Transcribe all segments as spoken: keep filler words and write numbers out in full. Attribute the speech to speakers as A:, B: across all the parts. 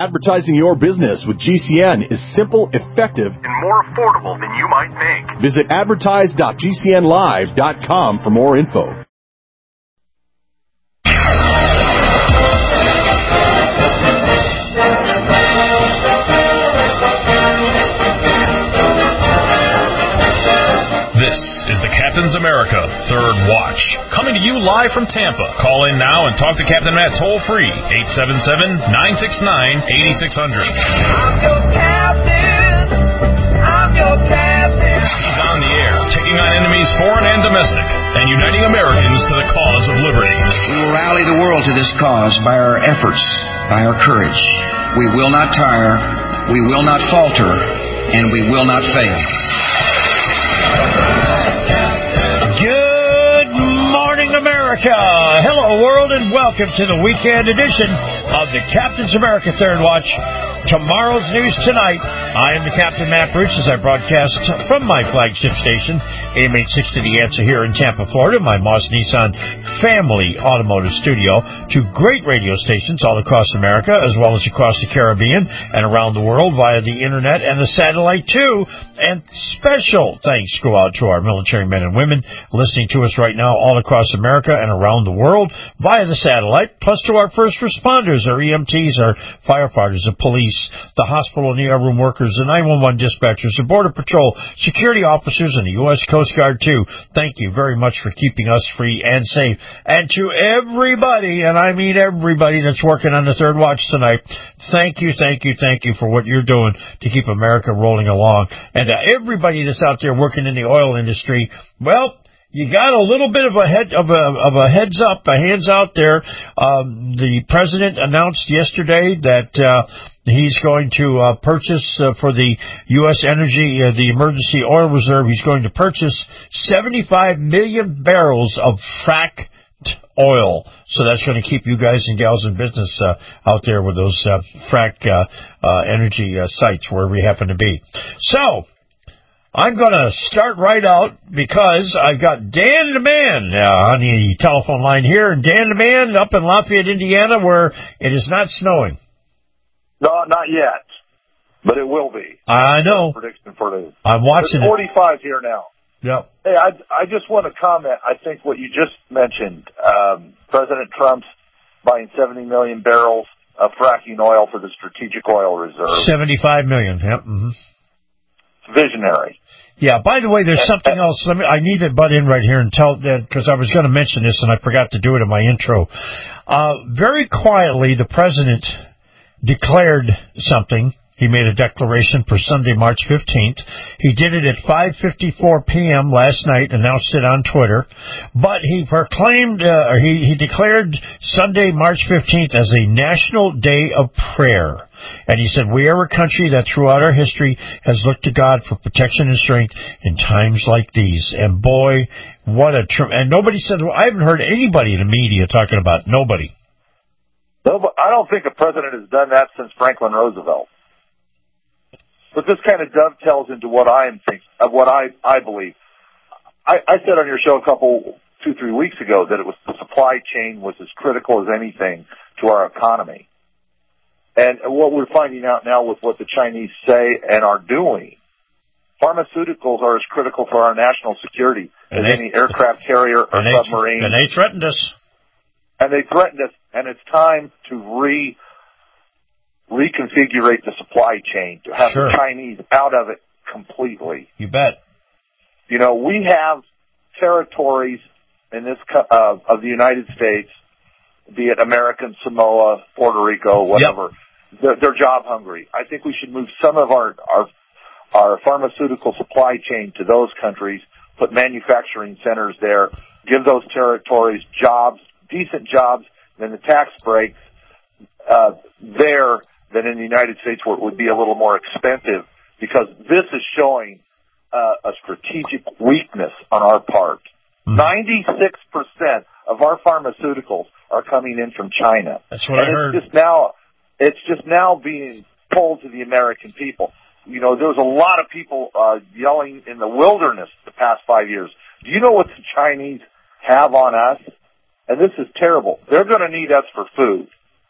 A: Advertising your business with G C N is simple, effective, and more affordable than you might think. Visit advertise dot g c n live dot com for more info.
B: This is the Captain's America Third Watch, coming to you live from Tampa. Call in now and talk to Captain Matt toll-free, eight seven seven, nine six nine, eight six zero zero.
C: I'm your captain. I'm your captain.
B: He's on the air, taking on enemies foreign and domestic, and uniting Americans to the cause of liberty.
D: We will rally the world to this cause by our efforts, by our courage. We will not tire, we will not falter, and we will not fail.
E: Good morning, America. Hello, world, and welcome to the weekend edition of the Captain's America Third Watch. Tomorrow's news tonight. I am the Captain, Matt Bruce, as I broadcast from my flagship station, A M eight sixty The Answer here in Tampa, Florida, my Moss Nissan family automotive studio, to great radio stations all across America, as well as across the Caribbean and around the world via the internet and the satellite, too. And special thanks go out to our military men and women listening to us right now all across America and around the world via the satellite, plus to our first responders, our E M Ts, our firefighters, the police, the hospital and E R room workers, the nine one one dispatchers, the Border Patrol, security officers, and the U S Coast Guard, too. Thank you very much for keeping us free and safe. And to everybody, and I mean everybody that's working on the Third Watch tonight, thank you, thank you, thank you for what you're doing to keep America rolling along. And to everybody that's out there working in the oil industry, well, you got a little bit of a head of a of a heads up, a hands out there. Um, the president announced yesterday that uh, he's going to uh, purchase uh, for the U S Energy, uh, the Emergency Oil Reserve. He's going to purchase seventy-five million barrels of fracked oil. So that's going to keep you guys and gals in business uh, out there with those uh, frack uh, uh, energy uh, sites wherever you happen to be. So I'm going to start right out because I've got Dan the Man uh, on the telephone line here. And Dan the Man up in Lafayette, Indiana, where it is not snowing.
F: No, not yet, but it will be.
E: I know.
F: Prediction for the.
E: I'm watching
F: it's forty-five it. Here now.
E: Yep.
F: Hey, I, I just want to comment. I think what you just mentioned, um, President Trump's buying seventy million barrels of fracking oil for the Strategic Oil Reserve.
E: seventy-five million, yep. Mm-hmm.
F: Visionary.
E: Yeah, by the way, there's something else. Let me, I need to butt in right here and tell, because I was going to mention this and I forgot to do it in my intro. Uh, very quietly, the president declared something. He made a declaration for Sunday, March fifteenth. He did it at five fifty-four p.m. last night, announced it on Twitter. But he proclaimed, uh, or he, he declared Sunday, March fifteenth as a National Day of Prayer. And he said, we are a country that throughout our history has looked to God for protection and strength in times like these. And boy, what a, tr- and nobody said, well, I haven't heard anybody in the media talking about it. Nobody.
F: No, but I don't think a president has done that since Franklin Roosevelt. But this kind of dovetails into what I am thinking, of what I, I believe. I, I said on your show a couple, two, three weeks ago that it was the supply chain was as critical as anything to our economy. And what we're finding out now with what the Chinese say and are doing, pharmaceuticals are as critical for our national security
E: and
F: as
E: they,
F: any aircraft carrier or
E: and they,
F: submarine.
E: And they threatened us.
F: And they threatened us, and it's time to re reconfigure the supply chain, to have
E: sure.
F: the Chinese out of it completely.
E: You bet.
F: You know, we have territories in this uh, of the United States, be it American Samoa, Puerto Rico, whatever. Yep. They're, they're job hungry. I think we should move some of our, our our pharmaceutical supply chain to those countries, put manufacturing centers there, give those territories jobs, decent jobs, then the tax breaks uh, there than in the United States where it would be a little more expensive, because this is showing uh, a strategic weakness on our part. Mm-hmm. ninety-six percent of our pharmaceuticals are coming in from China.
E: That's what
F: and
E: I heard.
F: It's just now, it's just now being told to the American people. You know, there was a lot of people uh, yelling in the wilderness the past five years. Do you know what the Chinese have on us? And this is terrible. They're going to need us for food.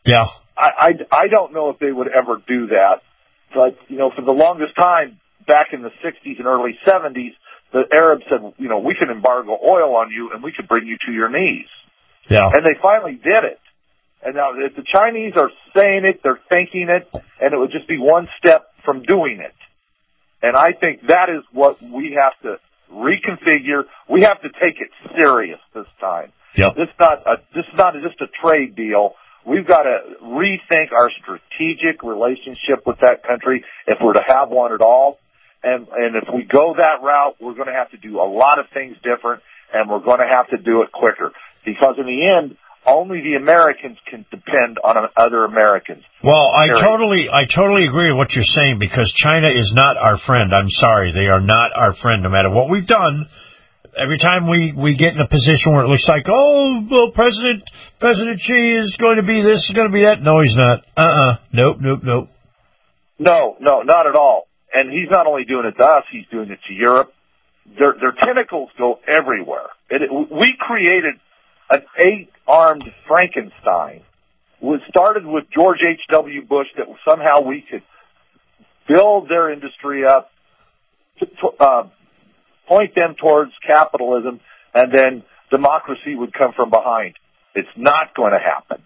E: Yeah.
F: I, I, I don't know if they would ever do that. But, you know, for the longest time, back in the sixties and early seventies, the Arabs said, you know, we can embargo oil on you and we can bring you to your knees.
E: Yeah.
F: And they finally did it. And now if the Chinese are saying it, they're thinking it, and it would just be one step from doing it. And I think that is what we have to reconfigure. We have to take it serious this time.
E: Yep.
F: This is not a, this is not just a trade deal. We've got to rethink our strategic relationship with that country if we're to have one at all. And, and if we go that route, we're going to have to do a lot of things different, and we're going to have to do it quicker. Because in the end, only the Americans can depend on other Americans.
E: Well, I
F: Period.
E: totally, I totally agree with what you're saying, because China is not our friend. I'm sorry. They are not our friend, no matter what we've done. Every time we, we get in a position where it looks like, oh, well, President, President Xi is going to be this, is going to be that. No, he's not. Uh-uh. Nope, nope, nope.
F: No, no, not at all. And he's not only doing it to us, he's doing it to Europe. Their, their tentacles go everywhere. It, we created an eight-armed Frankenstein. It started with George H W Bush, that somehow we could build their industry up, to, uh, point them towards capitalism, and then democracy would come from behind. It's not going to happen.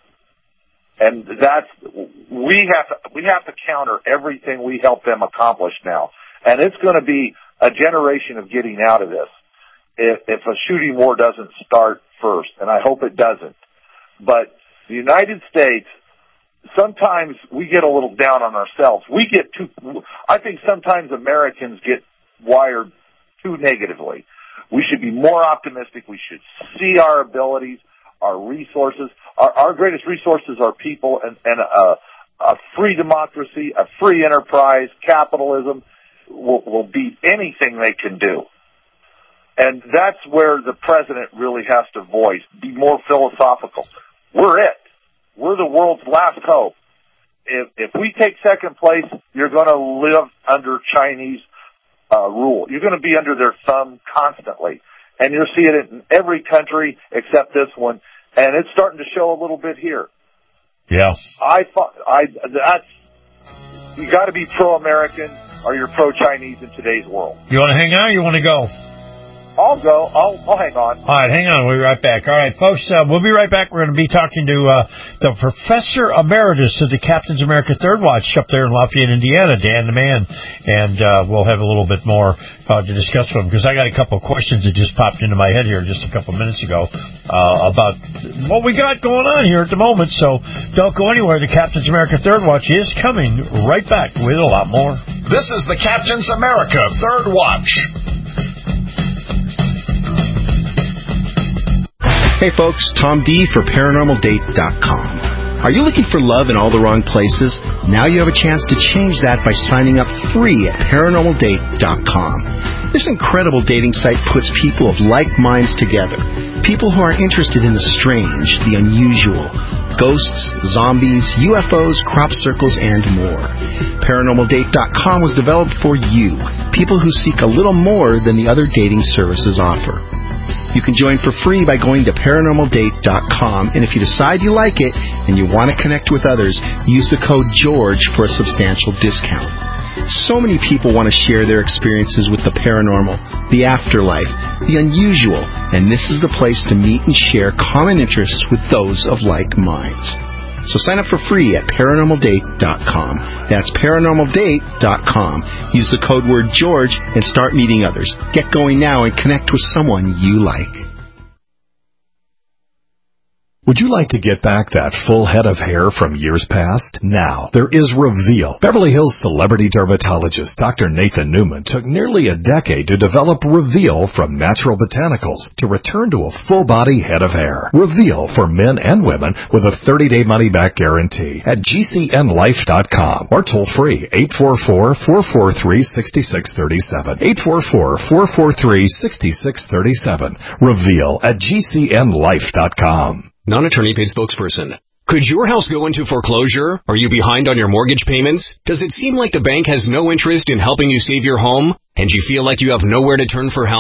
F: And that's, we have to, we have to counter everything we help them accomplish now. And it's going to be a generation of getting out of this if, if a shooting war doesn't start first, and I hope it doesn't. But the United States, sometimes we get a little down on ourselves. We get too, I think sometimes Americans get wired too negatively. We should be more optimistic. We should see our abilities, our resources. Our, our greatest resources are people and, and a, a free democracy, a free enterprise. Capitalism will, will beat anything they can do. And that's where the president really has to voice, be more philosophical. We're it. We're the world's last hope. If, if we take second place, you're going to live under Chinese uh, rule. You're going to be under their thumb constantly. And you'll see it in every country except this one. And it's starting to show a little bit here.
E: Yeah.
F: I thought, I, that's, you got to be pro-American or you're pro-Chinese in today's world.
E: You want to hang out or you want to go?
F: I'll go. I'll, I'll hang on.
E: All right, hang on. We'll be right back. All right, folks, uh, we'll be right back. We're going to be talking to uh, the Professor Emeritus of the Captain's America Third Watch up there in Lafayette, Indiana, Dan the Man. And uh, we'll have a little bit more uh, to discuss with him, because I got a couple of questions that just popped into my head here just a couple of minutes ago uh, about what we got going on here at the moment. So don't go anywhere. The Captain's America Third Watch is coming right back with a lot more.
B: This is the Captain's America Third Watch.
G: Hey folks, Tom D for paranormal date dot com. Are you looking for love in all the wrong places? Now you have a chance to change that by signing up free at paranormal date dot com. This incredible dating site puts people of like minds together. People who are interested in the strange, the unusual, ghosts, zombies, U F Os, crop circles, and more. paranormal date dot com was developed for you, people who seek a little more than the other dating services offer. You can join for free by going to paranormal date dot com, and if you decide you like it and you want to connect with others, use the code GEORGE for a substantial discount. So many people want to share their experiences with the paranormal, the afterlife, the unusual, and this is the place to meet and share common interests with those of like minds. So sign up for free at paranormal date dot com. That's paranormal date dot com. Use the code word George and start meeting others. Get going now and connect with someone you like.
A: Would you like to get back that full head of hair from years past? Now, there is Reveal. Beverly Hills celebrity dermatologist Doctor Nathan Newman took nearly a decade to develop Reveal from natural botanicals to return to a full-body head of hair. Reveal for men and women with a thirty-day money-back guarantee at G C N life dot com or toll-free eight four four, four four three, six six three seven. eight four four, four four three, six six three seven. Reveal at G C N life dot com.
H: Non-attorney paid spokesperson. Could your house go into foreclosure? Are you behind on your mortgage payments? Does it seem like the bank has no interest in helping you save your home, and you feel like you have nowhere to turn for help?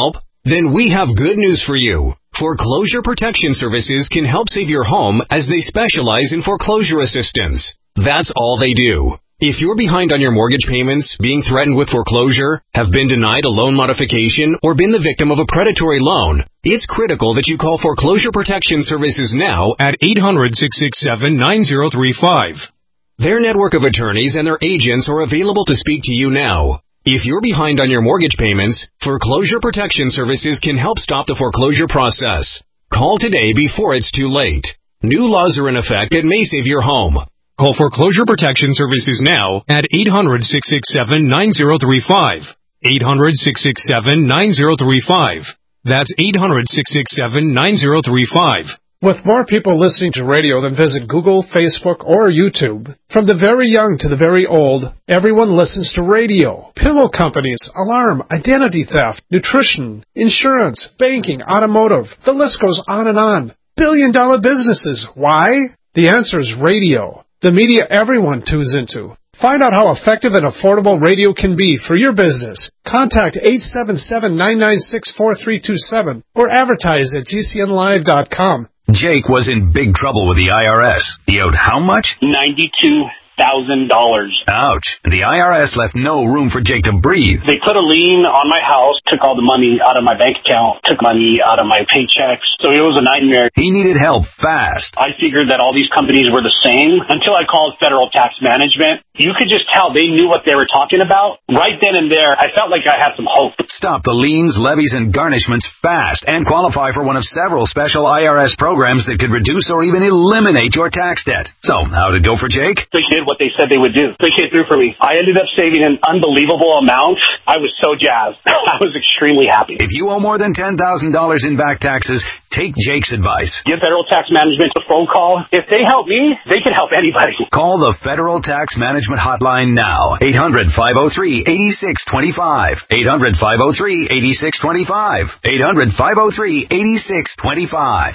H: Then we have good news for you. Foreclosure Protection Services can help save your home as they specialize in foreclosure assistance. That's all they do. If you're behind on your mortgage payments, being threatened with foreclosure, have been denied a loan modification, or been the victim of a predatory loan, it's critical that you call Foreclosure Protection Services now at eight hundred, six six seven, nine zero three five. Their network of attorneys and their agents are available to speak to you now. If you're behind on your mortgage payments, Foreclosure Protection Services can help stop the foreclosure process. Call today before it's too late. New laws are in effect that may save your home. Call Foreclosure Protection Services now at eight hundred, six six seven, nine zero three five. eight hundred, six six seven, nine zero three five. That's eight hundred, six six seven, nine zero three five.
I: With more people listening to radio than visit Google, Facebook, or YouTube, from the very young to the very old, everyone listens to radio. Pillow companies, alarm, identity theft, nutrition, insurance, banking, automotive. The list goes on and on. Billion dollar businesses. Why? The answer is radio. The media everyone tunes into. Find out how effective and affordable radio can be for your business. Contact eight seven seven, nine nine six, four three two seven or advertise at G C N live dot com.
J: Jake was in big trouble with the I R S. He owed how much?
K: ninety-two thousand dollars.
J: Ouch. The I R S left no room for Jake to breathe.
K: They put a lien on my house, took all the money out of my bank account, took money out of my paychecks. So it was a nightmare.
J: He needed help fast.
K: I figured that all these companies were the same until I called Federal Tax Management. You could just tell they knew what they were talking about. Right then and there, I felt like I had some hope.
J: Stop the liens, levies, and garnishments fast and qualify for one of several special I R S programs that could reduce or even eliminate your tax debt. So, how'd it go for Jake?
K: They did what they said they would do. They came through for me. I ended up saving an unbelievable amount. I was so jazzed. I was extremely happy.
J: If you owe more than ten thousand dollars in back taxes, take Jake's advice.
K: Give Federal Tax Management a phone call. If they help me, they can help anybody.
J: Call the Federal Tax Management Hotline now. eight hundred, five oh three, eight six two five. eight hundred, five oh three, eight six two five. eight hundred, five oh three, eight six two five.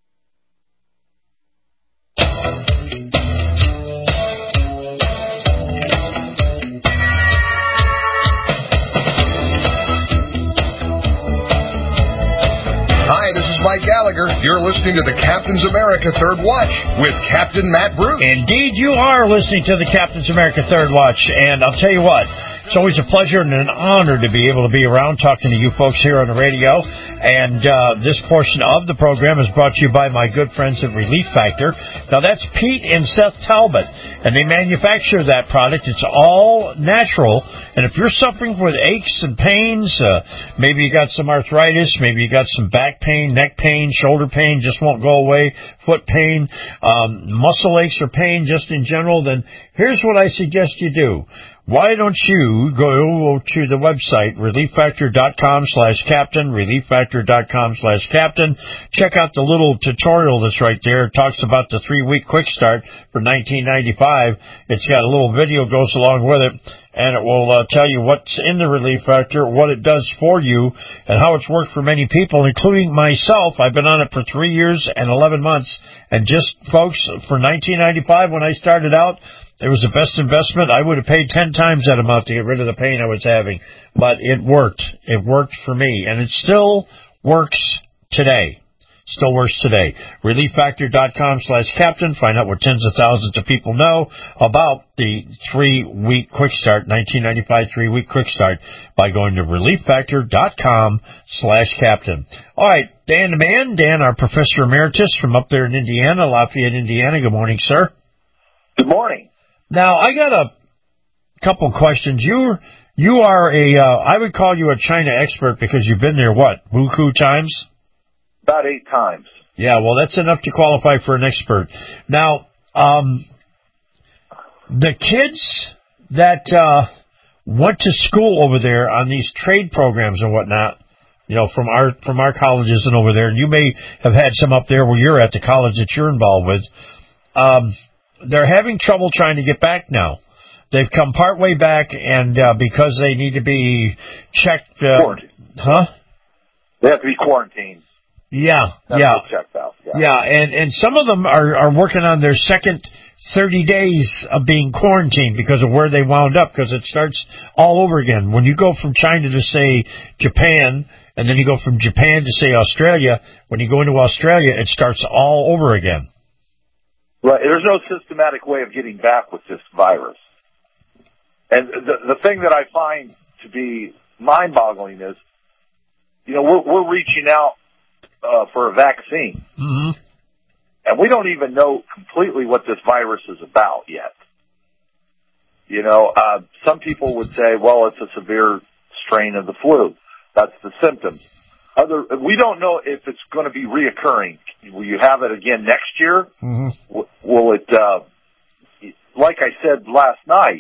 L: Hi, this is Mike Gallagher. You're listening to the Captain's America Third Watch with Captain Matt Bruce.
E: Indeed, you are listening to the Captain's America Third Watch, and I'll tell you what, it's always a pleasure and an honor to be able to be around talking to you folks here on the radio. And uh, this portion of the program is brought to you by my good friends at Relief Factor. Now, that's Pete and Seth Talbot, and they manufacture that product. It's all natural, and if you're suffering with aches and pains, uh, maybe you got some arthritis, maybe you got some back pain, neck pain, shoulder pain just won't go away, foot pain, um, muscle aches or pain just in general, then here's what I suggest you do. Why don't you go to the website, relief factor dot com slash captain, relief factor dot com slash captain. Check out the little tutorial that's right there. It talks about the three-week quick start for nineteen ninety-five. It's got a little video goes along with it, and it will uh, tell you what's in the Relief Factor, what it does for you, and how it's worked for many people, including myself. I've been on it for three years and eleven months, and just, folks, for nineteen ninety-five when I started out, it was the best investment. I would have paid ten times that amount to get rid of the pain I was having. But it worked. It worked for me. And it still works today. Still works today. relief factor dot com slash captain. Find out what tens of thousands of people know about the three-week quick start, nineteen ninety-five three-week quick start, by going to relief factor dot com slash captain. All right, Dan the Man, Dan, our professor emeritus from up there in Indiana, Lafayette, Indiana. Good morning, sir.
F: Good morning.
E: Now, I got a couple questions. You you are a, uh, I would call you a China expert because you've been there, what, buku times?
F: About eight times.
E: Yeah, well, that's enough to qualify for an expert. Now, um, the kids that uh, went to school over there on these trade programs and whatnot, you know, from our from our colleges and over there, and you may have had some up there where you're at, the college that you're involved with, um, they're having trouble trying to get back now. They've come partway back, and uh, because they need to be checked. Uh,
F: Quarantined.
E: Huh?
F: They have to be quarantined.
E: Yeah,
F: That's
E: yeah.
F: checked out. Yeah,
E: yeah and, and some of them are, are working on their second thirty days of being quarantined because of where they wound up, because it starts all over again. When you go from China to, say, Japan, and then you go from Japan to, say, Australia, when you go into Australia, it starts all over again.
F: Right. There's no systematic way of getting back with this virus. And the, the thing that I find to be mind-boggling is, you know, we're, we're reaching out uh, for a vaccine.
E: Mm-hmm.
F: And we don't even know completely what this virus is about yet. You know, uh, some people would say, well, it's a severe strain of the flu. That's the symptoms. Other, we don't know if it's going to be reoccurring. Will you have it again next year?
E: Mm-hmm.
F: W- will it, uh, like I said last night,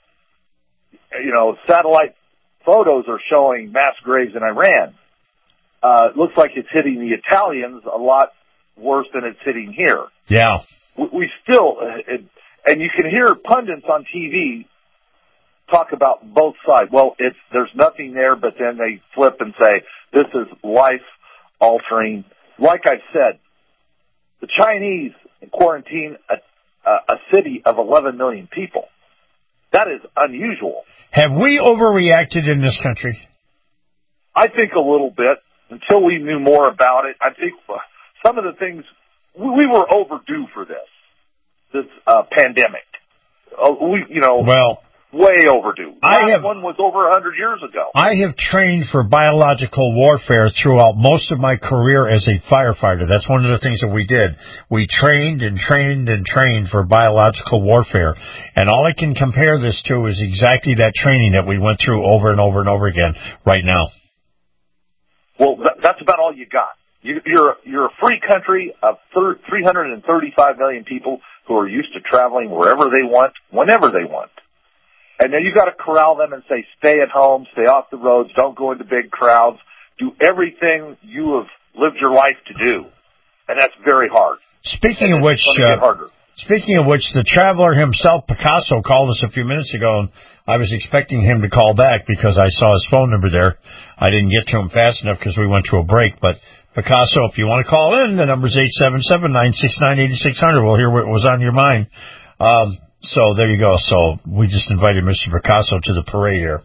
F: you know, satellite photos are showing mass graves in Iran. Uh, it looks like it's hitting the Italians a lot worse than it's hitting here.
E: Yeah.
F: We, we still, it, and you can hear pundits on T V talk about both sides. Well, it's, there's nothing there, but then they flip and say, this is life-altering. Like I said, the Chinese quarantine a, a city of eleven million people. That is unusual.
E: Have we overreacted in this country?
F: I think a little bit. Until we knew more about it, I think some of the things, we, we were overdue for this, this uh, pandemic. Uh, we, you know...
E: Well...
F: Way overdue.
E: I have,
F: one was over a hundred years ago.
E: I have trained for biological warfare throughout most of my career as a firefighter. That's one of the things that we did. We trained and trained and trained for biological warfare. And all I can compare this to is exactly that training that we went through over and over and over again right now.
F: Well, th- that's about all you got. You, you're, you're a free country of thir- three hundred thirty-five million people who are used to traveling wherever they want, whenever they want. And then you got to corral them and say, stay at home, stay off the roads, don't go into big crowds, do everything you have lived your life to do. And that's very hard.
E: Speaking of which, uh, speaking of which, the traveler himself, Picasso, called us a few minutes ago, and I was expecting him to call back because I saw his phone number there. I didn't get to him fast enough because we went to a break. But Picasso, if you want to call in, the number's eight seven seven, nine six nine, eight six zero zero. We'll hear what was on your mind. Um, So there you go. So we just invited Mister Picasso to the parade here.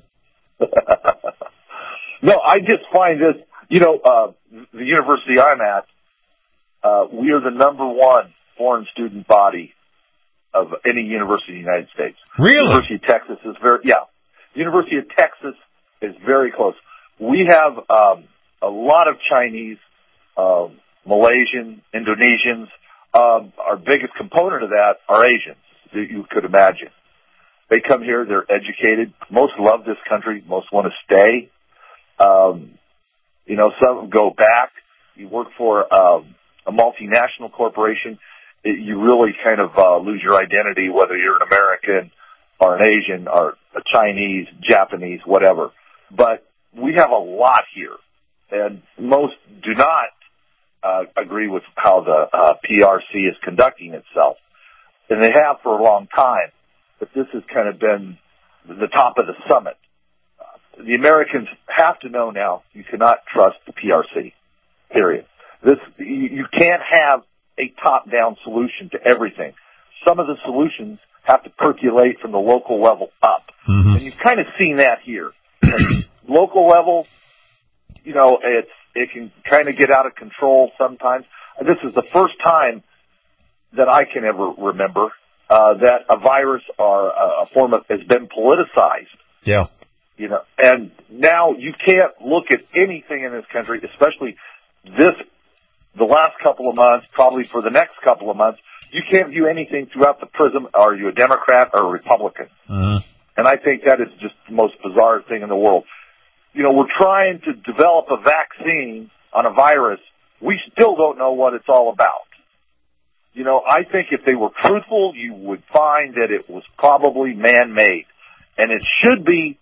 F: No, I just find this, you know, uh, the university I'm at, uh, we are the number one foreign student body of any university in the United States.
E: Really?
F: University of Texas is very, yeah. University of Texas is very close. We have um, a lot of Chinese, uh, Malaysian, Indonesians. Um, our biggest component of that are Asians. That you could imagine. They come here, they're educated. Most love this country. Most want to stay. Um, you know, some go back. You work for um, a multinational corporation. It, you really kind of uh, lose your identity, whether you're an American or an Asian or a Chinese, Japanese, whatever. But we have a lot here, and most do not uh, agree with how the uh, P R C is conducting itself. And they have for a long time, but this has kind of been the top of the summit. Uh, the Americans have to know now you cannot trust the P R C, period. This, you, you can't have a top-down solution to everything. Some of the solutions have to percolate from the local level up.
E: Mm-hmm.
F: And you've kind of seen that here. Local level, you know, it's, it can kind of get out of control sometimes. This is the first time that I can ever remember, uh, that a virus or a form of has been politicized.
E: Yeah.
F: You know, and now you can't look at anything in this country, especially this, the last couple of months, probably for the next couple of months, you can't view anything throughout the prism, are you a Democrat or a Republican?
E: Mm-hmm.
F: And I think that is just the most bizarre thing in the world. You know, we're trying to develop a vaccine on a virus. We still don't know what it's all about. You know, I think if they were truthful, you would find that it was probably man-made. And it should be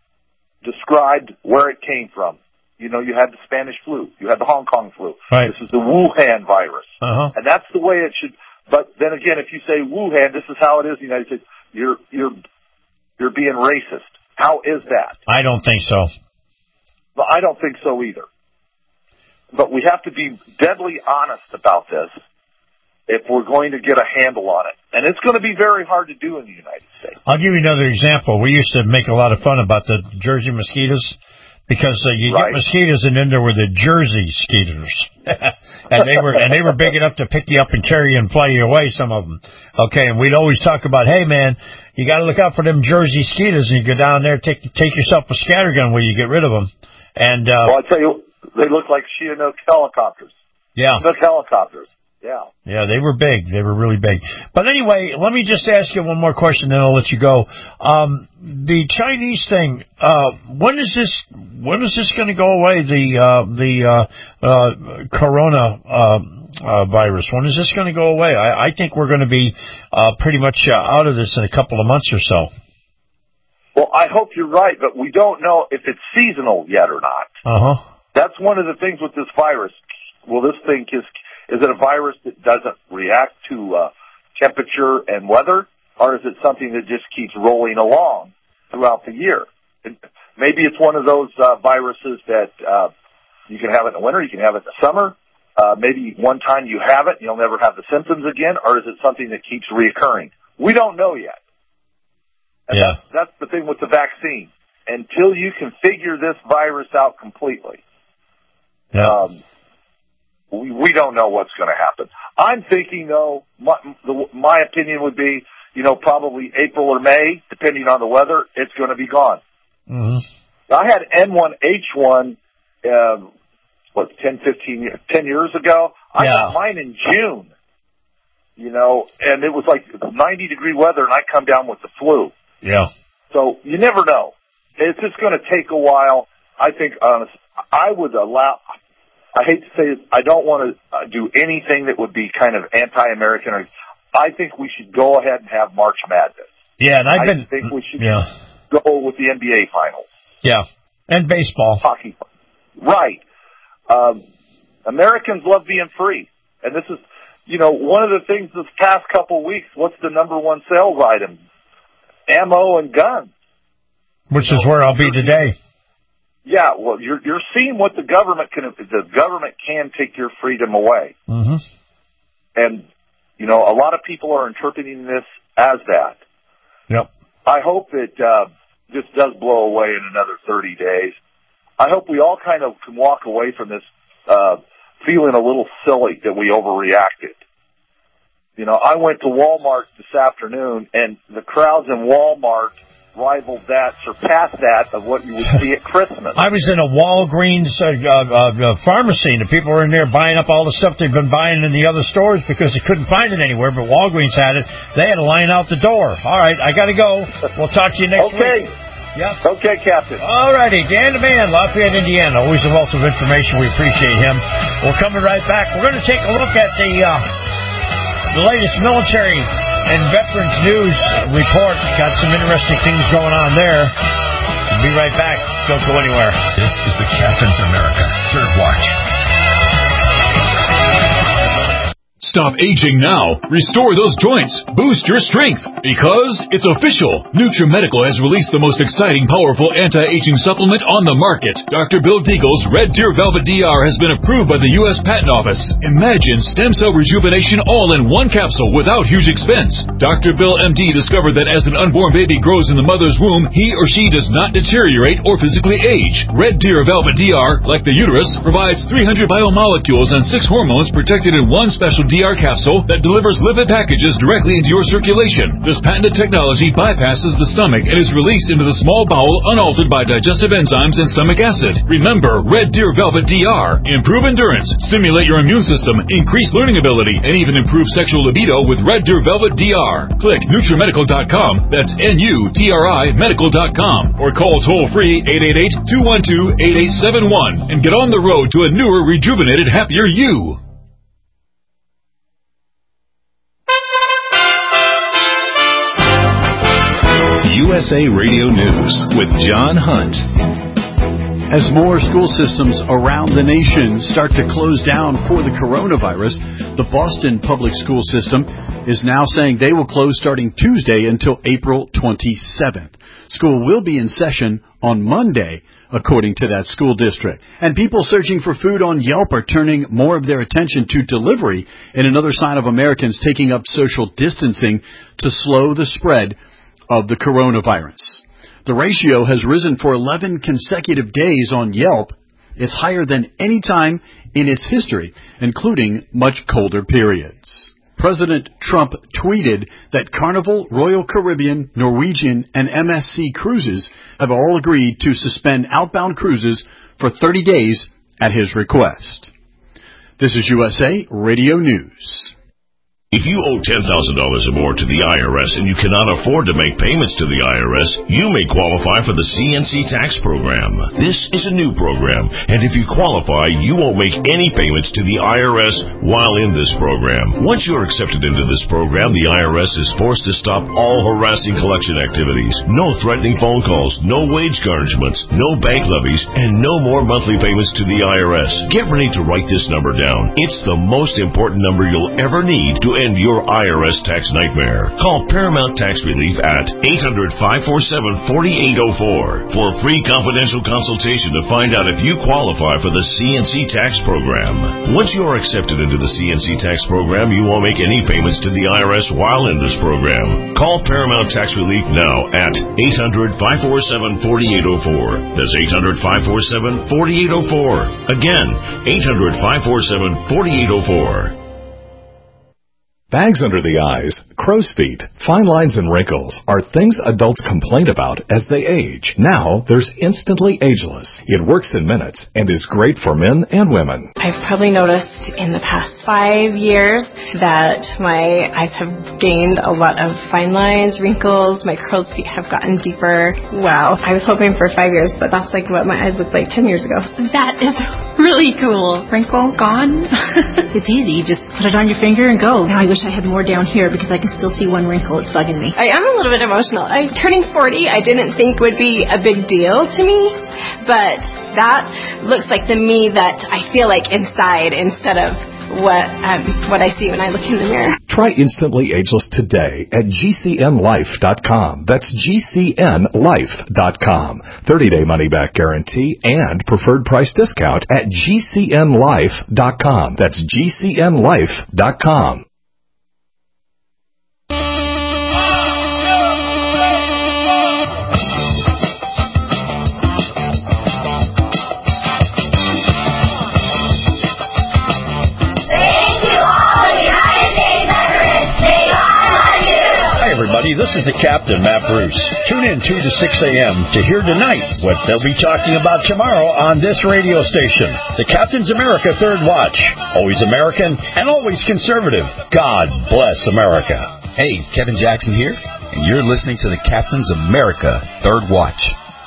F: described where it came from. You know, you had the Spanish flu. You had the Hong Kong flu.
E: Right.
F: This is the Wuhan virus.
E: Uh-huh.
F: And that's the way it should. But then again, if you say Wuhan, this is how it is in the United States, you're, you're, you're being racist. How is that?
E: I don't think so.
F: But I don't think so either. But we have to be deadly honest about this. if we're going to get a handle on it. And it's going to be very hard to do in the United States.
E: I'll give you another example. We used to make a lot of fun about the Jersey mosquitoes because uh, you
F: right.
E: get mosquitoes and then there were the Jersey skeeters. and they were and they were big enough to pick you up and carry you and fly you away, some of them. Okay, and we'd always talk about, hey, man, you got to look out for them Jersey skeeters, and you go down there, take take yourself a scattergun where you get rid of them. And uh,
F: well, I tell you, they look like Chinook helicopters.
E: Yeah.
F: Chinook helicopters. Yeah.
E: Yeah, they were big. They were really big. But anyway, let me just ask you one more question, then I'll let you go. Um, the Chinese thing, uh, when is this, when is this going to go away, the, uh, the, uh, uh, corona, uh, uh, virus? When is this going to go away? I, I think we're going to be, uh, pretty much uh, out of this in a couple of months or so.
F: Well, I hope you're right, but we don't know if it's seasonal yet or not.
E: Uh-huh.
F: That's one of the things with this virus. Well, this thing is, is it a virus that doesn't react to uh, temperature and weather, or is it something that just keeps rolling along throughout the year? It, maybe it's one of those uh, viruses that uh, you can have it in the winter, you can have it in the summer. Uh, maybe one time you have it, you'll never have the symptoms again, or is it something that keeps reoccurring? We don't know yet. And
E: yeah.
F: that's, that's the thing with the vaccine. Until you can figure this virus out completely,
E: yeah.
F: um, We, we don't know what's going to happen. I'm thinking, though, my, the, my opinion would be, you know, probably April or May, depending on the weather, it's going to be gone.
E: Mm-hmm.
F: I had N one H one, uh, what, ten, fifteen, ten years ago. I
E: yeah.
F: got mine in June, you know, and it was like ninety degree weather, and I come down with the flu.
E: Yeah.
F: So you never know. It's just going to take a while. I think, honest, I would allow. I hate to say this, I don't want to uh, do anything that would be kind of anti-American. Or, I think we should go ahead and have March Madness.
E: Yeah, and I've
F: I
E: been.
F: I think we should
E: yeah.
F: go with the N B A finals.
E: Yeah, and baseball.
F: Hockey. Right. Um, Americans love being free. And this is, you know, one of the things this past couple of weeks, what's the number one sales item? Ammo and guns.
E: Which
F: you
E: is
F: know,
E: where I'll be today.
F: Yeah, well, you're you're seeing what the government can the government can take your freedom away,
E: mm-hmm.
F: and you know a lot of people are interpreting this as that.
E: Yep.
F: I hope it uh, this does blow away in another thirty days. I hope we all kind of can walk away from this uh, feeling a little silly that we overreacted. You know, I went to Walmart this afternoon, and the crowds in Walmart rivaled that, surpassed that of what you would see at Christmas.
E: I was in a Walgreens uh, uh, uh, pharmacy, and the people were in there buying up all the stuff they've been buying in the other stores because they couldn't find it anywhere, but Walgreens had it. They had a line out the door. All right, I got to go. We'll talk to you next
F: okay.
E: week. Yep.
F: Okay, Captain.
E: All righty, Dan the Man, Lafayette, Indiana. Always a wealth of information. We appreciate him. We're coming right back. We're going to take a look at the uh, the latest military and veterans news report. Got some interesting things going on there. We'll be right back. Don't go anywhere.
J: This is the Captain's America Third Watch.
B: Stop aging now. Restore those joints. Boost your strength. Because it's official. NutriMedical has released the most exciting, powerful anti-aging supplement on the market. Doctor Bill Deagle's Red Deer Velvet D R has been approved by the U S Patent Office. Imagine stem cell rejuvenation all in one capsule without huge expense. Doctor Bill M D discovered that as an unborn baby grows in the mother's womb, he or she does not deteriorate or physically age. Red Deer Velvet D R, like the uterus, provides three hundred biomolecules and six hormones protected in one special D R capsule that delivers lipid packages directly into your circulation. This patented technology bypasses the stomach and is released into the small bowel unaltered by digestive enzymes and stomach acid. Remember, Red Deer Velvet D R. Improve endurance, stimulate your immune system, increase learning ability, and even improve sexual libido with Red Deer Velvet D R. Click NutriMedical dot com. That's N U T R I medical dot com. Or call toll-free eight eight eight, two one two, eight eight seven one and get on the road to a newer, rejuvenated, happier you.
A: U S A Radio News with John Hunt.
M: As more school systems around the nation start to close down for the coronavirus, the Boston Public School System is now saying they will close starting Tuesday until April twenty-seventh. School will be in session on Monday, according to that school district. And people searching for food on Yelp are turning more of their attention to delivery in another sign of Americans taking up social distancing to slow the spread of the coronavirus. The ratio has risen for eleven consecutive days on Yelp. It's higher than any time in its history, including much colder periods. President Trump tweeted that Carnival, Royal Caribbean, Norwegian, and M S C cruises have all agreed to suspend outbound cruises for thirty days at his request. This is U S A Radio News.
N: If you owe ten thousand dollars or more to the I R S and you cannot afford to make payments to the I R S, you may qualify for the C N C tax program. This is a new program, and if you qualify, you won't make any payments to the I R S while in this program. Once you're accepted into this program, the I R S is forced to stop all harassing collection activities. No threatening phone calls, no wage garnishments, no bank levies, and no more monthly payments to the I R S. Get ready to write this number down. It's the most important number you'll ever need to end your I R S tax nightmare. Call Paramount Tax Relief at eight hundred, five four seven, four eight zero four for a free confidential consultation to find out if you qualify for the C N C tax program. Once you are accepted into the C N C tax program, you won't make any payments to the I R S while in this program. Call Paramount Tax Relief now at eight hundred, five four seven, four eight zero four. That's eight hundred, five four seven, four eight zero four. Again, eight hundred, five four seven, four eight zero four.
A: Bags under the eyes, crow's feet, fine lines, and wrinkles are things adults complain about as they age. Now, there's Instantly Ageless. It works in minutes and is great for men and women.
O: I've probably noticed in the past five years that my eyes have gained a lot of fine lines, wrinkles, my crow's feet have gotten deeper. Wow. I was hoping for five years, but that's like what my eyes looked like ten years ago.
P: That is really cool. Wrinkle gone. It's easy. You just put it on your finger and go. Now I wish I had more down here because I can still see one wrinkle. It's bugging me.
O: I am a little bit emotional. I turning forty, I didn't think would be a big deal to me, but that looks like the me that I feel like inside instead of what um, what I see when I look in the mirror.
A: Try Instantly Ageless today at G C N life dot com. That's G C N life dot com. thirty-day money-back guarantee and preferred price discount at G C N life dot com. That's G C N life dot com.
E: Everybody, this is the Captain, Matt Bruce. Tune in two to six a.m. to hear tonight what they'll be talking about tomorrow on this radio station. The Captain's America Third Watch. Always American and always conservative. God bless America.
Q: Hey, Kevin Jackson here, and you're listening to the Captain's America Third Watch.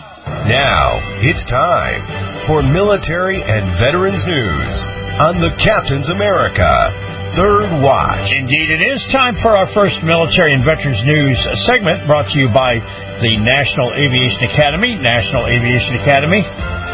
L: Now, it's time for military and veterans news on the Captain's America Third Watch.
E: Indeed, it is time for our first military and veterans news segment, brought to you by the National Aviation Academy. National Aviation Academy,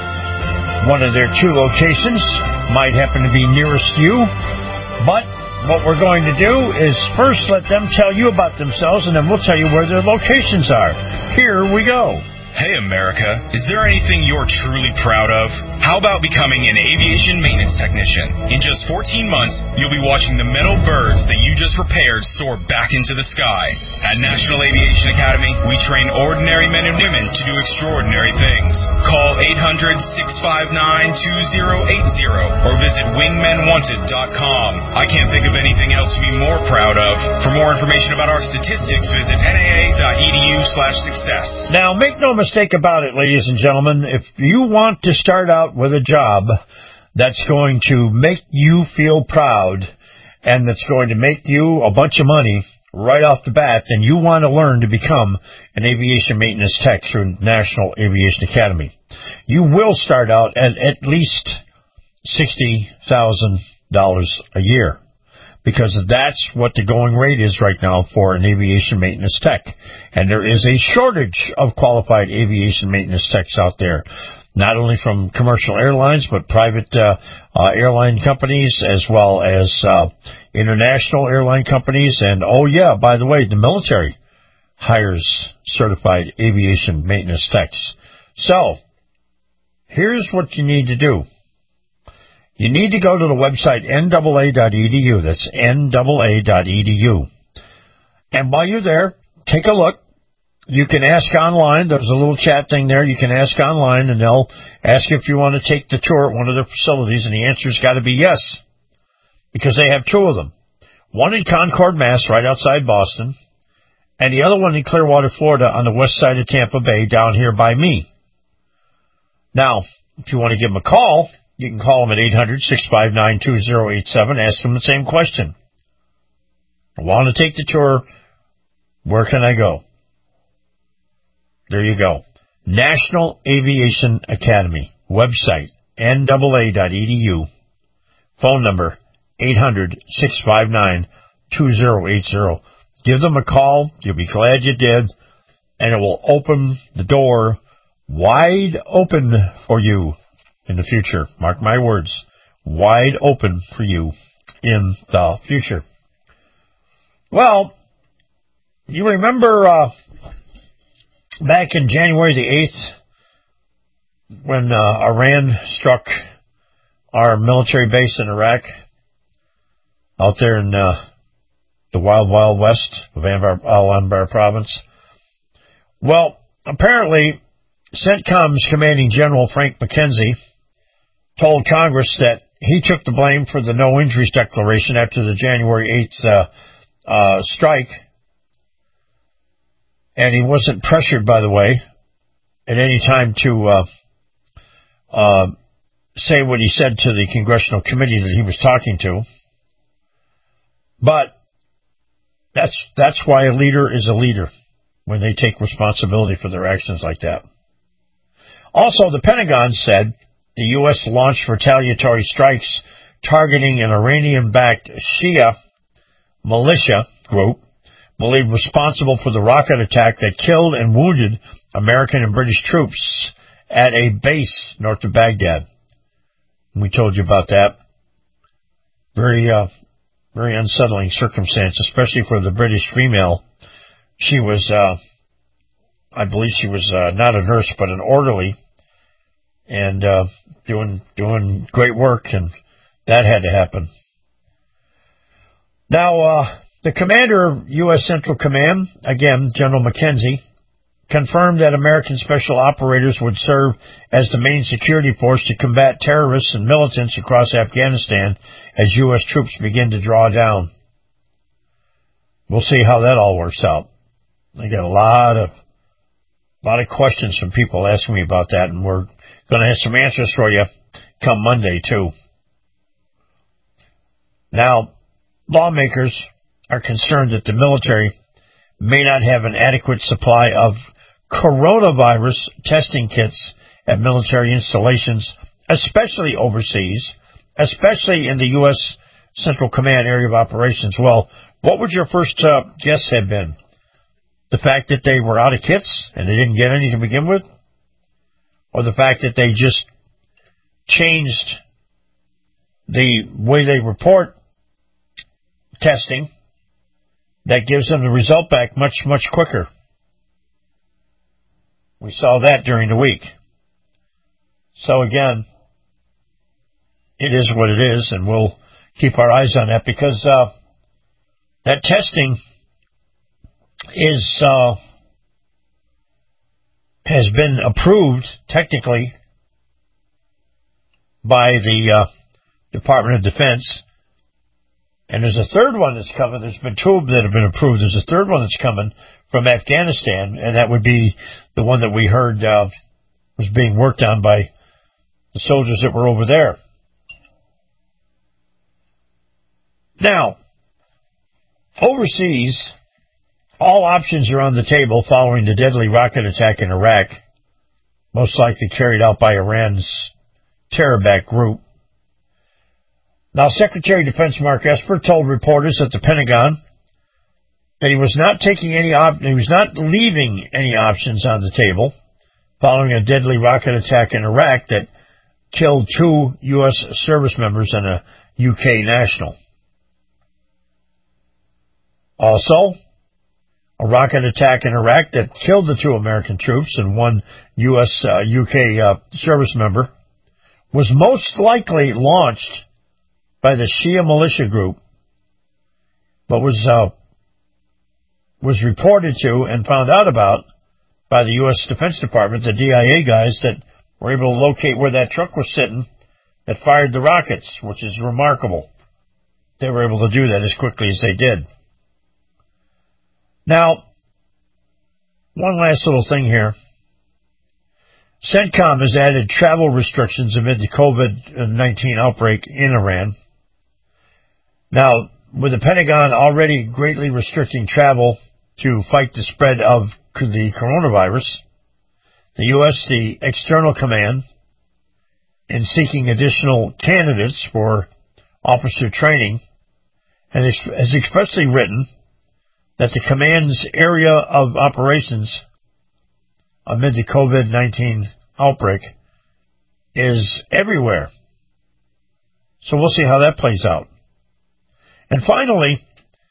E: one of their two locations, might happen to be nearest you, but what we're going to do is first let them tell you about themselves, and then we'll tell you where their locations are. Here we go.
R: Hey America, is there anything you're truly proud of? How about becoming an aviation maintenance technician? In just fourteen months, you'll be watching the metal birds that you just repaired soar back into the sky. At National Aviation Academy, we train ordinary men and women to do extraordinary things. Call eight hundred, six five nine, two zero eight zero or visit wingmen wanted dot com. I can't think of anything else to be more proud of. For more information about our statistics, visit N A A dot E D U slash success.
E: Now, make no mistake about it, ladies and gentlemen, if you want to start out with a job that's going to make you feel proud and that's going to make you a bunch of money right off the bat, then you want to learn to become an aviation maintenance tech through National Aviation Academy. You will start out at at least sixty thousand dollars a year, because that's what the going rate is right now for an aviation maintenance tech. And there is a shortage of qualified aviation maintenance techs out there. not only from commercial airlines, but private uh, uh, airline companies, as well as uh, international airline companies. And, oh, yeah, by the way, the military hires certified aviation maintenance techs. So, here's what you need to do. You need to go to the website N double A dot E D U. That's N double A dot E D U. And while you're there, take a look. You can ask online. There's a little chat thing there. You can ask online, and they'll ask if you want to take the tour at one of their facilities, and the answer's got to be yes, because they have two of them. One in Concord, Mass, right outside Boston, and the other one in Clearwater, Florida, on the west side of Tampa Bay, down here by me. Now, if you want to give them a call, you can call them at eight hundred, six five nine, two zero eight seven. Ask them the same question. I want to take the tour. Where can I go? There you go. National Aviation Academy. Website, N double A dot E D U. Phone number, eight hundred, six five nine, two zero eight zero. Give them a call. You'll be glad you did. And it will open the door wide open for you in the future. Mark my words. Wide open for you in the future. Well, you remember uh, back in January the eighth when uh, Iran struck our military base in Iraq out there in uh, the wild, wild west of Al-Anbar province? Well, apparently, CENTCOM's commanding general, Frank McKenzie, told Congress that he took the blame for the no injuries declaration after the January eighth uh, uh, strike. And he wasn't pressured, by the way, at any time to uh, uh, say what he said to the congressional committee that he was talking to. But that's that's why a leader is a leader, when they take responsibility for their actions like that. Also, the Pentagon said the U S launched retaliatory strikes targeting an Iranian-backed Shia militia group believed responsible for the rocket attack that killed and wounded American and British troops at a base north of Baghdad. We told you about that. Very, uh, very unsettling circumstance, especially for the British female. She was, uh, I believe she was uh, not a nurse, but an orderly, and uh, doing doing great work, and that had to happen. Now, uh, the commander of U S Central Command, again, General McKenzie, confirmed that American special operators would serve as the main security force to combat terrorists and militants across Afghanistan as U S troops begin to draw down. We'll see how that all works out. I got a lot of a lot of questions from people asking me about that, and we're going to have some answers for you come Monday, too. Now, lawmakers are concerned that the military may not have an adequate supply of coronavirus testing kits at military installations, especially overseas, especially in the U S Central Command area of operations. Well, what would your first uh, guess have been? The fact that they were out of kits and they didn't get any to begin with? Or the fact that they just changed the way they report testing that gives them the result back much, much quicker? We saw that during the week. So again, it is what it is, and we'll keep our eyes on that, because uh, that testing is uh, has been approved technically by the uh, Department of Defense. And there's a third one that's coming. There's been two that have been approved. There's a third one that's coming from Afghanistan, and that would be the one that we heard uh, was being worked on by the soldiers that were over there. Now, overseas, all options are on the table following the deadly rocket attack in Iraq, most likely carried out by Iran's terror-backed group. Now, Secretary of Defense Mark Esper told reporters at the Pentagon that he was not taking any op- he was not leaving any options on the table following a deadly rocket attack in Iraq that killed two U S service members and a U K national. Also, a rocket attack in Iraq that killed the two American troops and one U S uh, U K uh, service member was most likely launched by the Shia militia group, but was uh, was reported to and found out about by the U S Defense Department, the D I A guys that were able to locate where that truck was sitting that fired the rockets, which is remarkable. They were able to do that as quickly as they did. Now, one last little thing here. CENTCOM has added travel restrictions amid the COVID nineteen outbreak in Iran. Now, with the Pentagon already greatly restricting travel to fight the spread of the coronavirus, the U S, the External Command, in seeking additional candidates for officer training, has expressly written that the command's area of operations amid the COVID nineteen outbreak is everywhere. So we'll see how that plays out. And finally,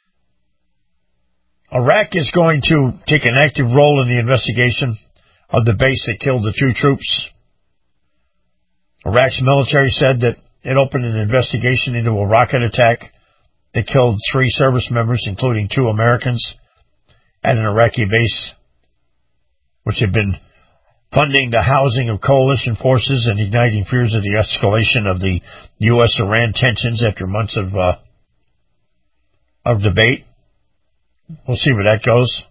E: Iraq is going to take an active role in the investigation of the base that killed the two troops. Iraq's military said that it opened an investigation into a rocket attack that killed three service members, including two Americans, at an Iraqi base, which had been funding the housing of coalition forces and igniting fears of the escalation of the U S Iran tensions after months of uh, of debate. We'll see where that goes.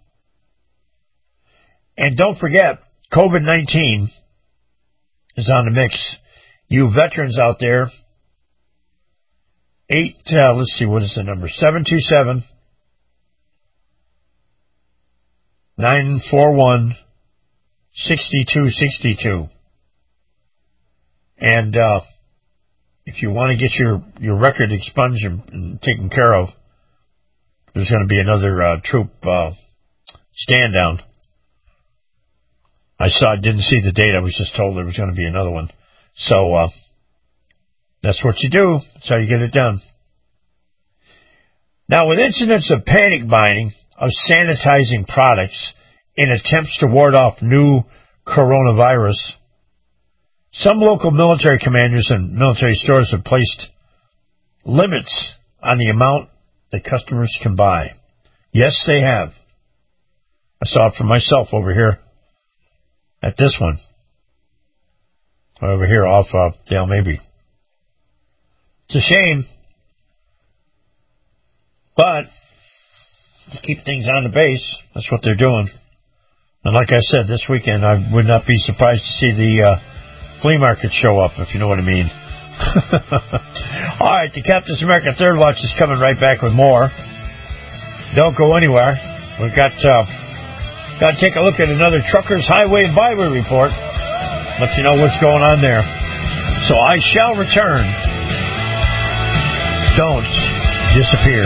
E: And don't forget, COVID nineteen is on the mix. You veterans out there, eight, uh, let's see, what is the number? seven two seven, nine four one, six two six two. And uh, if you want to get your, your record expunged and, and taken care of, there's going to be another uh, troop uh, stand down. I saw, didn't see the date. I was just told there was going to be another one. So uh, that's what you do. That's how you get it done. Now, with incidents of panic buying of sanitizing products in attempts to ward off new coronavirus, some local military commanders and military stores have placed limits on the amount that customers can buy. Yes, they have. I saw it for myself over here at this one. Over here off uh, Dale Mabry. It's a shame. But to keep things on the base, that's what they're doing. And like I said, this weekend I would not be surprised to see the uh, flea market show up, if you know what I mean. All right, the Captain's America Third Watch is coming right back with more. Don't go anywhere. We've got uh, got to take a look at another Truckers Highway and Byway report. Let you know what's going on there. So I shall return. Don't disappear.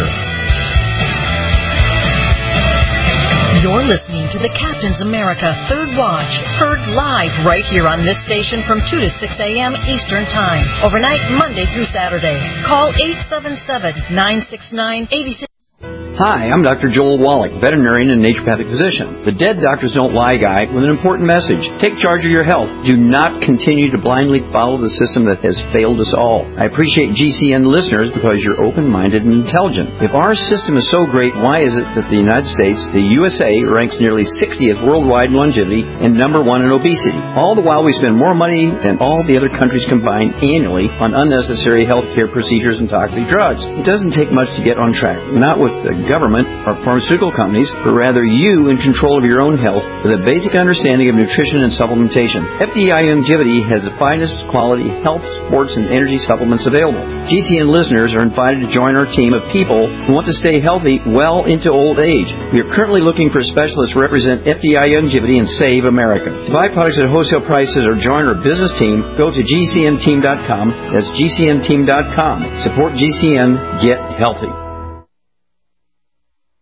S: You're listening to the Captain's America Third Watch, heard live right here on this station from two to six a.m. Eastern Time, overnight Monday through Saturday. Call eight seven seven, nine six nine, eight six.
T: Hi, I'm Doctor Joel Wallach, veterinarian and naturopathic physician. The Dead Doctors Don't Lie guy with an important message. Take charge of your health. Do not continue to blindly follow the system that has failed us all. I appreciate G C N listeners because you're open-minded and intelligent. If our system is so great, why is it that the United States, the U S A, ranks nearly sixtieth worldwide in longevity and number one in obesity? All the while we spend more money than all the other countries combined annually on unnecessary health care procedures and toxic drugs. It doesn't take much to get on track. Not with the government or pharmaceutical companies, but rather you in control of your own health with a basic understanding of nutrition and supplementation. F D I Longevity has the finest quality health, sports, and energy supplements available. G C N listeners are invited to join our team of people who want to stay healthy well into old age. We are currently looking for specialists to represent F D I Longevity and Save America. To buy products at wholesale prices or join our business team, go to G C N team dot com. That's G C N team dot com. Support G C N. Get healthy.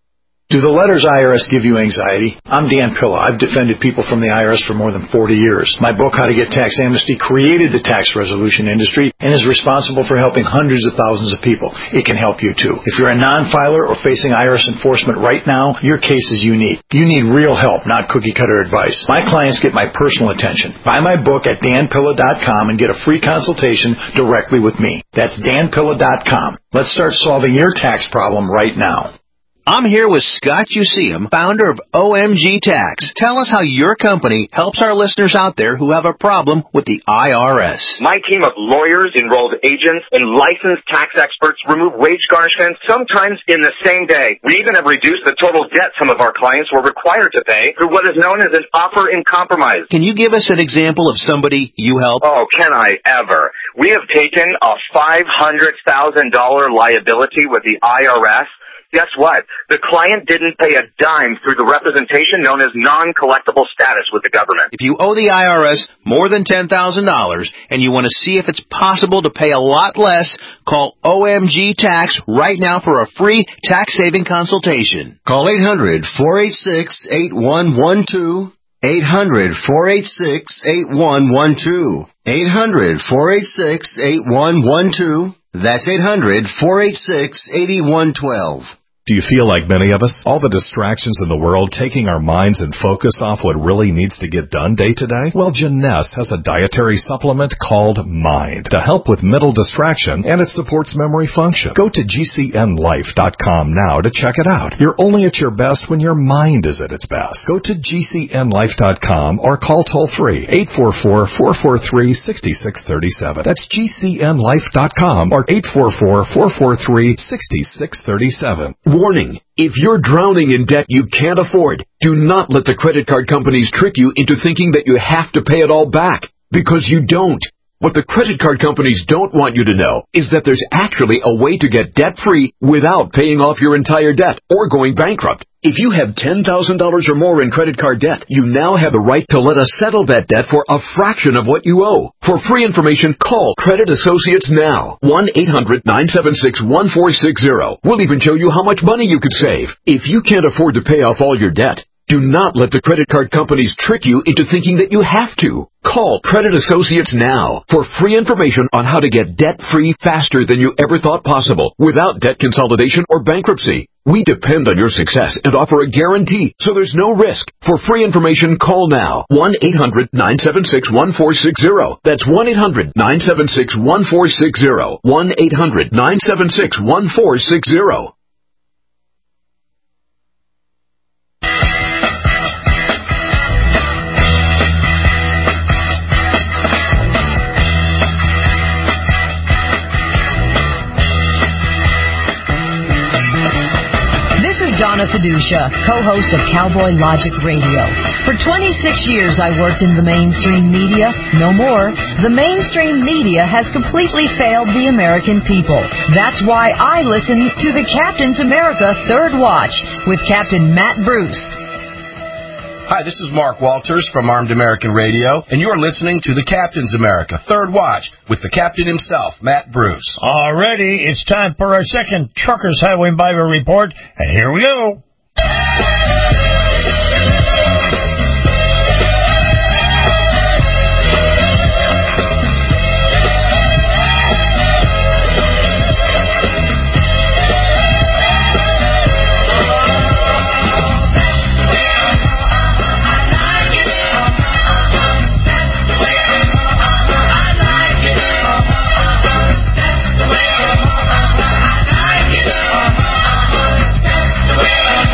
U: Do the letters I R S give you anxiety? I'm Dan Pilla. I've defended people from the I R S for more than forty years. My book, How to Get Tax Amnesty, created the tax resolution industry and is responsible for helping hundreds of thousands of people. It can help you too. If you're a non-filer or facing I R S enforcement right now, your case is unique. You need real help, not cookie-cutter advice. My clients get my personal attention. Buy my book at dan pilla dot com and get a free consultation directly with me. That's dan pilla dot com. Let's start solving your tax problem right now.
V: I'm here with Scott Useum, founder of O M G Tax. Tell us how your company helps our listeners out there who have a problem with the I R S.
W: My team of lawyers, enrolled agents, and licensed tax experts remove wage garnishments sometimes in the same day. We even have reduced the total debt some of our clients were required to pay through what is known as an offer in compromise.
V: Can you give us an example of somebody you help?
W: Oh, can I ever? We have taken a five hundred thousand dollars liability with the I R S. Guess what? The client didn't pay a dime through the representation known as non-collectible status with the government.
V: If you owe the I R S more than ten thousand dollars and you want to see if it's possible to pay a lot less, call O M G Tax right now for a free tax-saving consultation.
X: Call eight hundred, four eight six, eight one one two. eight hundred, four eight six, eight one one two. eight hundred, four eight six, eight one one two. That's eight hundred, four eight six, eight one one two.
A: Do you feel like many of us? All the distractions in the world taking our minds and focus off what really needs to get done day to day? Well, Jeunesse has a dietary supplement called Mind to help with mental distraction, and it supports memory function. Go to G C N life dot com now to check it out. You're only at your best when your mind is at its best. Go to G C N life dot com or call toll-free eight four four, four four three, six six three seven. That's G C N life dot com or eight four four, four four three, six six three seven.
Y: Warning, if you're drowning in debt you can't afford, do not let the credit card companies trick you into thinking that you have to pay it all back, because you don't. What the credit card companies don't want you to know is that there's actually a way to get debt-free without paying off your entire debt or going bankrupt. If you have ten thousand dollars or more in credit card debt, you now have the right to let us settle that debt for a fraction of what you owe. For free information, call Credit Associates now. one eight hundred, nine seven six, one four six zero. We'll even show you how much money you could save. If you can't afford to pay off all your debt, do not let the credit card companies trick you into thinking that you have to. Call Credit Associates now for free information on how to get debt-free faster than you ever thought possible without debt consolidation or bankruptcy. We depend on your success and offer a guarantee, so there's no risk. For free information, call now. one eight hundred, nine seven six, one four six zero. That's one eight hundred, nine seven six, one four six zero. one eight hundred, nine seven six, one four six zero.
S: Donna Fiducia, co-host of Cowboy Logic Radio. For twenty-six years I worked in the mainstream media. No more. The mainstream media has completely failed the American people. That's why I listen to the Captain's America Third Watch with Captain Matt Bruce.
Q: Hi, this is Mark Walters from Armed American Radio, and you're listening to the Captain's America Third Watch with the captain himself, Matt Bruce.
E: Alrighty, it's time for our second Truckers Highway Bible Report, and here we go.
C: Well,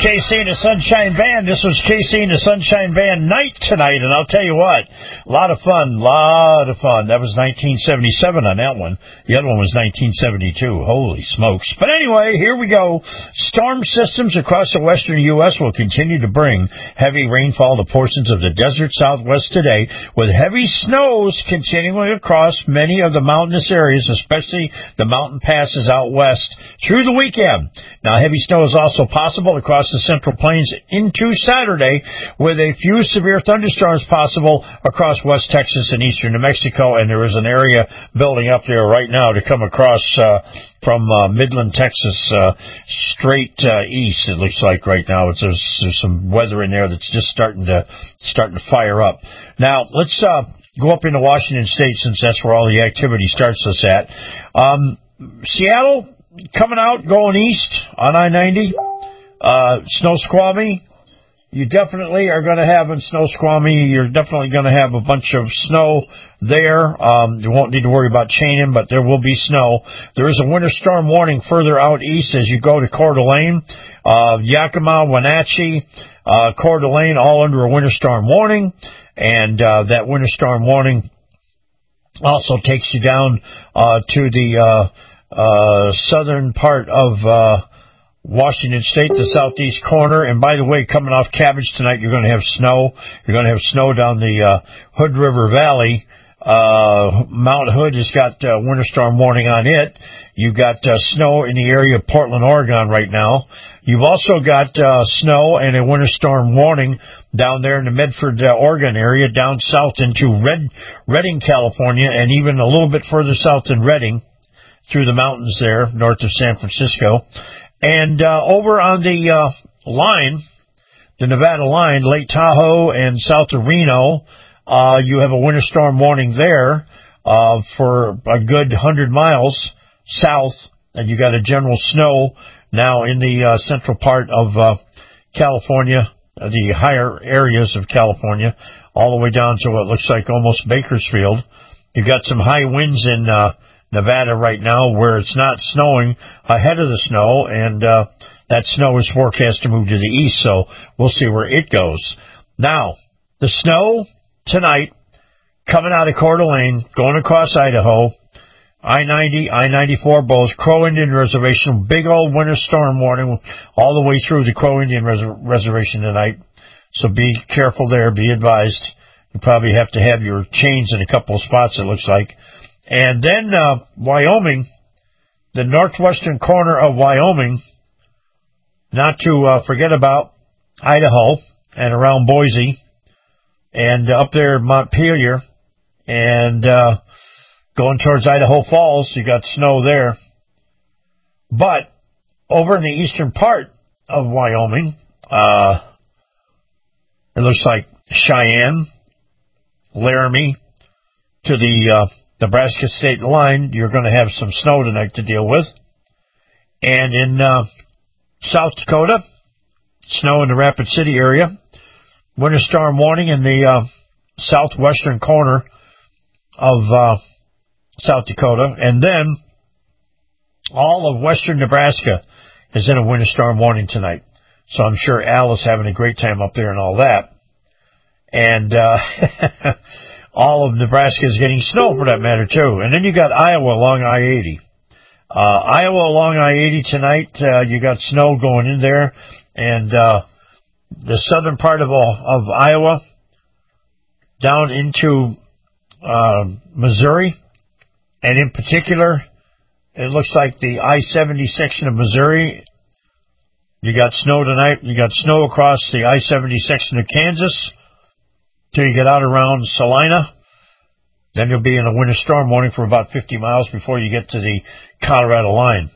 E: K C and the Sunshine Band. This was K C and the Sunshine Band night tonight, and I'll tell you what, a lot of fun, lot of fun. That was nineteen seventy-seven on that one. The other one was nineteen seventy-two. Holy smokes. But anyway, here we go. Storm systems across the western U S will continue to bring heavy rainfall to portions of the desert southwest today, with heavy snows continuing across many of the mountainous areas, especially the mountain passes out west through the weekend. Now, heavy snow is also possible across the Central Plains into Saturday, with a few severe thunderstorms possible across West Texas and eastern New Mexico, and there is an area building up there right now to come across uh, from uh, Midland, Texas, uh, straight uh, east. It looks like right now it's, there's, there's some weather in there that's just starting to starting to fire up. Now let's uh, go up into Washington State, since that's where all the activity starts us at. Um, Seattle coming out going east on I ninety. Uh, Snoqualmie, you definitely are going to have in Snoqualmie, you're definitely going to have a bunch of snow there. Um, you won't need to worry about chaining, but there will be snow. There is a winter storm warning further out east as you go to Coeur d'Alene. Uh, Yakima, Wenatchee, uh, Coeur d'Alene, all under a winter storm warning. And uh, that winter storm warning also takes you down uh, to the uh, uh, southern part of uh Washington State, the southeast corner. And by the way, coming off Cabbage tonight, you're going to have snow. You're going to have snow down the uh, Hood River Valley. Uh, Mount Hood has got uh, winter storm warning on it. You've got uh, snow in the area of Portland, Oregon right now. You've also got uh, snow and a winter storm warning down there in the Medford, uh, Oregon area, down south into Red, Redding, California, and even a little bit further south than Redding, through the mountains there, north of San Francisco. And uh, over on the uh, line, the Nevada line, Lake Tahoe and south of Reno, uh, you have a winter storm warning there uh, for a good one hundred miles south, and you got a general snow now in the uh, central part of uh, California, uh, the higher areas of California, all the way down to what looks like almost Bakersfield. You got some high winds in uh, Nevada right now, where it's not snowing ahead of the snow, and uh, that snow is forecast to move to the east, so we'll see where it goes. Now, the snow tonight, coming out of Coeur d'Alene, going across Idaho, I ninety, I ninety-four, both Crow Indian Reservation, big old winter storm warning all the way through the Crow Indian Res- Reservation tonight, so be careful there, be advised. You probably have to have your chains in a couple of spots, it looks like. And then uh, Wyoming, the northwestern corner of Wyoming, not to uh, forget about Idaho and around Boise, and up there Montpelier, and uh, going towards Idaho Falls, you got snow there. But over in the eastern part of Wyoming, uh, it looks like Cheyenne, Laramie, to the uh, Nebraska state line, you're going to have some snow tonight to deal with. And in uh, South Dakota, snow in the Rapid City area. Winter storm warning in the uh, southwestern corner of uh, South Dakota. And then all of western Nebraska is in a winter storm warning tonight. So I'm sure Al is having a great time up there and all that. And uh all of Nebraska is getting snow, for that matter, too. And then you got Iowa along I eighty. Uh, Iowa along I eighty tonight, uh, you got snow going in there. And uh, the southern part of, of Iowa, down into uh, Missouri. And in particular, it looks like the I seventy section of Missouri, you got snow tonight. You got snow across the I seventy section of Kansas till you get out around Salina. Then you'll be in a winter storm warning for about fifty miles before you get to the Colorado line.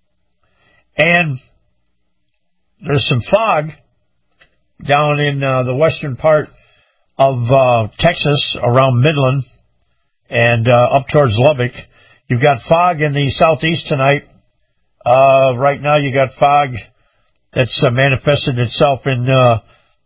E: And there's some fog down in uh, the western part of uh, Texas around Midland and uh, up towards Lubbock. You've got fog in the southeast tonight. Uh, right now you got fog that's uh, manifested itself in uh,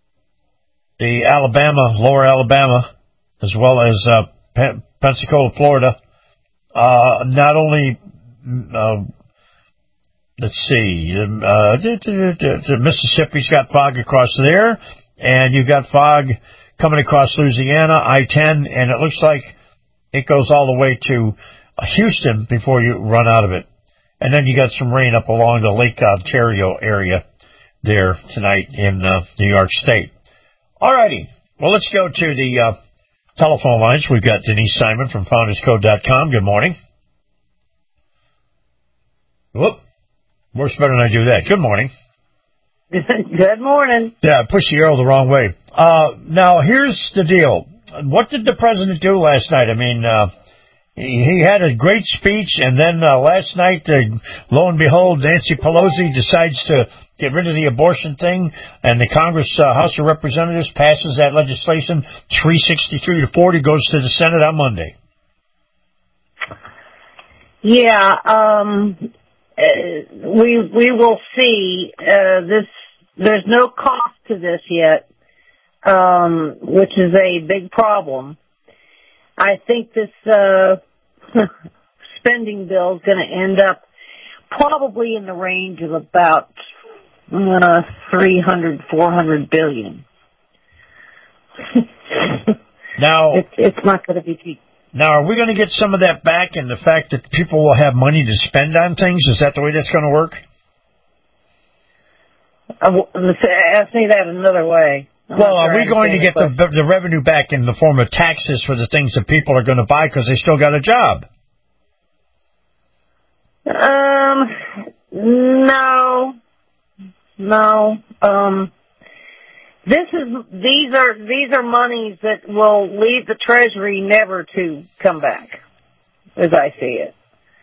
E: the Alabama, lower Alabama, as well as uh, Pen- Pensacola, Florida. Uh, not only uh, let's see, uh, Mississippi's got fog across there, and you've got fog coming across Louisiana, I ten, and it looks like it goes all the way to Houston before you run out of it. And then you got some rain up along the Lake Ontario area there tonight in uh, New York State. All righty. Well, let's go to the uh, telephone lines. We've got Denise Simon from Founders Code dot com. Good morning. Whoop. Works better than I do that. Good morning.
D: Good morning.
E: Yeah, push the arrow the wrong way. Uh, now, here's the deal. What did the president do last night? I mean, uh, he, he had a great speech, and then uh, last night, uh, lo and behold, Nancy Pelosi decides to get rid of the abortion thing, and the Congress, uh, House of Representatives passes that legislation, three sixty-three to forty, goes to the Senate on Monday.
D: Yeah, um, uh, we we will see. Uh, this there's no cost to this yet, um, which is a big problem. I think this uh, spending bill is going to end up probably in the range of about uh, three hundred, four hundred billion.
E: Now,
D: it's, it's not going to be cheap.
E: Now, are we going to get some of that back in the fact that people will have money to spend on things? Is that the way that's going to work?
D: Ask me that another way. I'm
E: well, are we going to get the, the revenue back in the form of taxes for the things that people are going to buy because they still got a job?
D: Um, no, no. Um, this is these are these are monies that will leave the Treasury never to come back, as I see it.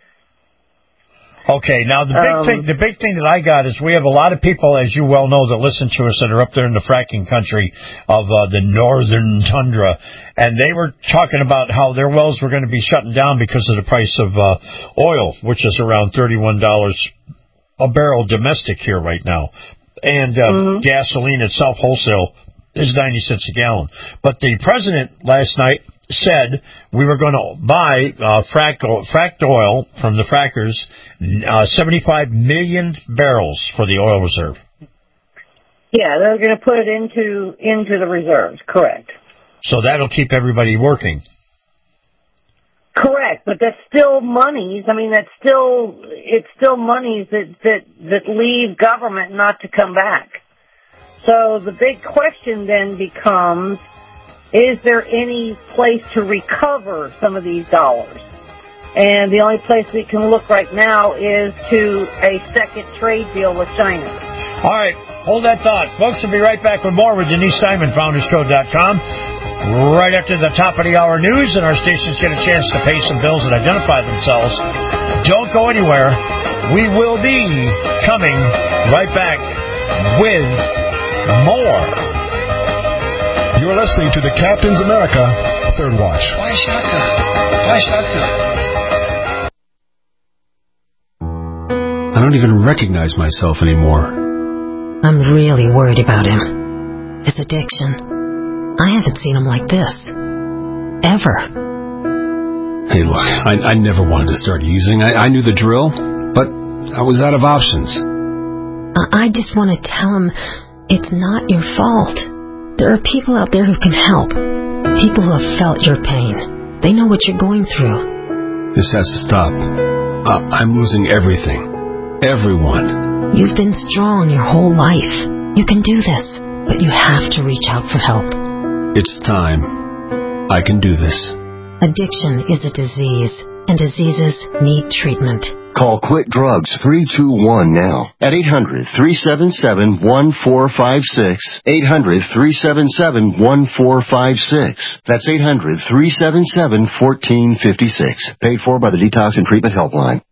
E: Okay, now the big
D: um,
E: thing, the big thing that I got is we have a lot of people, as you well know, that listen to us that are up there in the fracking country of uh, the northern tundra, and they were talking about how their wells were going to be shutting down because of the price of uh, oil, which is around thirty-one dollars a barrel domestic here right now, and uh, mm-hmm. gasoline itself wholesale is ninety cents a gallon. But the president last night said we were going to buy uh, frack, fracked oil from the frackers, uh, seventy-five million barrels for the oil reserve.
D: Yeah, they're going to put it into into the reserves, correct.
E: So that'll keep everybody working.
D: Correct, but that's still monies. I mean, that's still it's still monies that that that leave government not to come back. So the big question then becomes, is there any place to recover some of these dollars? And the only place we can look right now is to a second trade deal with China.
E: All right, hold that thought. Folks, we'll be right back with more with Denise Simon, Founders Code dot com. Right after the top of the hour news, and our stations get a chance to pay some bills and identify themselves. Don't go anywhere. We will be coming right back with more.
L: You're listening to the Captain's America Third Watch.
G: Why shotgun? Why shotgun?
H: I don't even recognize myself anymore.
S: I'm really worried about him. His addiction. I haven't seen him like this. Ever.
H: Hey, look, I, I never wanted to start using. I, I knew the drill, but I was out of options.
S: I, I just want to tell him it's not your fault. There are people out there who can help. People who have felt your pain. They know what you're going through.
H: This has to stop. Uh, I'm losing everything. Everyone.
S: You've been strong your whole life. You can do this, but you have to reach out for help.
H: It's time. I can do this.
S: Addiction is a disease, and diseases need treatment.
X: Call Quit Drugs three two one now at eight hundred, three seven seven, one four five six. eight hundred, three seven seven, one four five six. That's eight hundred, three seven seven, one four five six. Paid for by the Detox and Treatment Helpline.